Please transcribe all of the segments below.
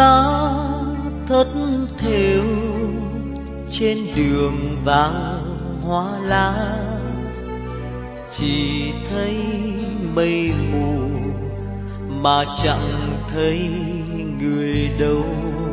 cá thất thểu trên đường vàng hoa lá, chỉ thấy mây mù mà chẳng thấy người đâu.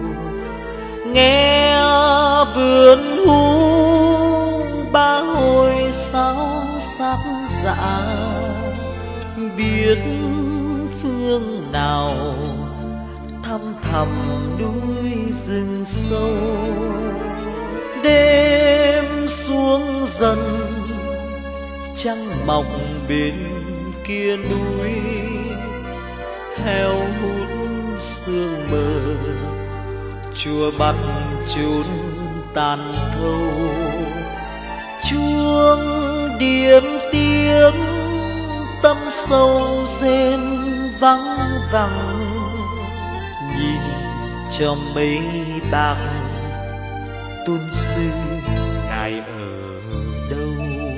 Nghe vườn hú ba hồi sao sắc dạ, biết phương nào thăm thẳm núi rừng sâu. Đêm xuống dần trăng mọc bên kia núi, heo hút sương mờ chùa bắt chốn tàn thâu. Chuông điềm tiếng tâm sâu rên vắng vẳng, nhìn cho mấy bạc tôn sư ngài ở đâu.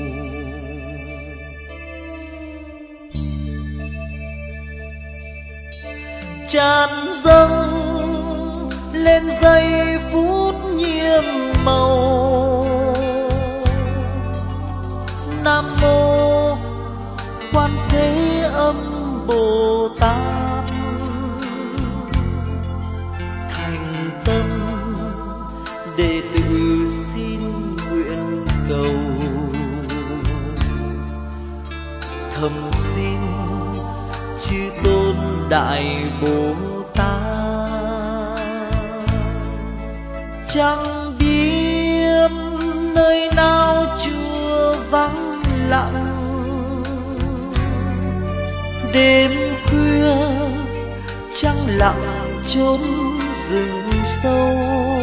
Tràn dâng lên giây phút nhiệm màu, Nam mô Quan Thế Âm Bồ Tát. Thành tâm đệ tử xin nguyện cầu, thầm xin chư tôn đại Bồ Tát. Chẳng biết nơi nào chùa vắng lặng, đêm khuya trăng lặng chốn rừng sâu.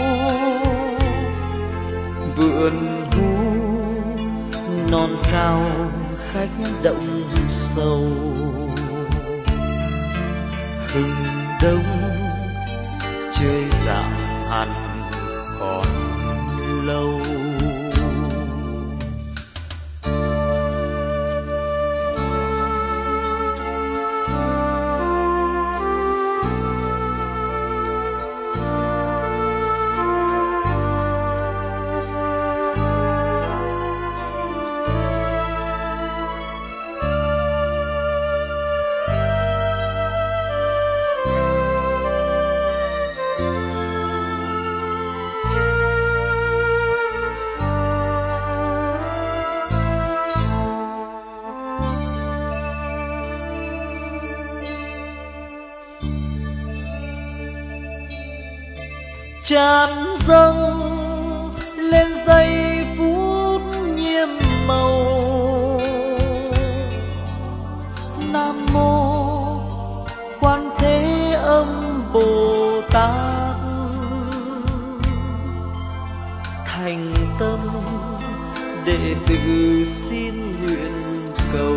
Vườn hú non cao khách động sâu, hừng đông chơi dạng hẳn còn lâu. Tràn dâng lên giây phút nhiệm màu, Nam mô Quan Thế Âm Bồ Tát. Thành tâm đệ tử xin nguyện cầu,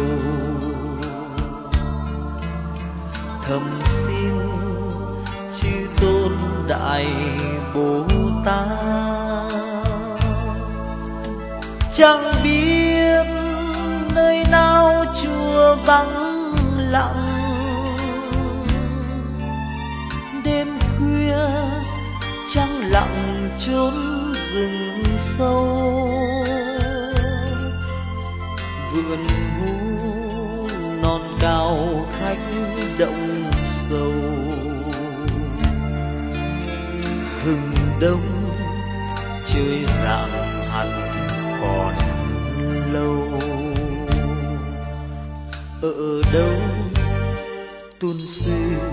thầm xin chư tôn đại Bồ Tát. Chẳng biết nơi nào chùa vắng lặng, đêm khuya trăng lặng chốn rừng sâu. Vườn hú non cao khách động sâu, hừng đông chơi rạng hẳn còn lâu. Ở đâu tôn sư